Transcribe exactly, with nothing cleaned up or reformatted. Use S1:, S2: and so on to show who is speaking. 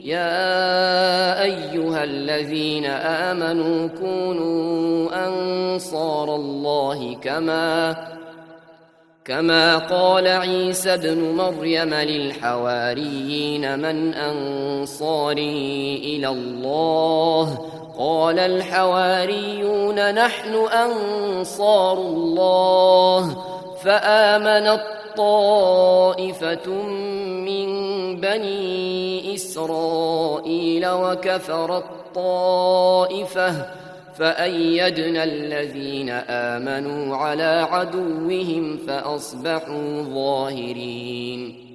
S1: يا أيها الذين آمنوا كونوا أنصار الله كما كما قال عيسى ابن مريم للحواريين من أنصاري إلى الله قال الحواريون نحن أنصار الله فآمنت طائفة من بني إسرائيل وكفرت طائفة فأيدنا الذين آمنوا على عدوهم فأصبحوا ظاهرين.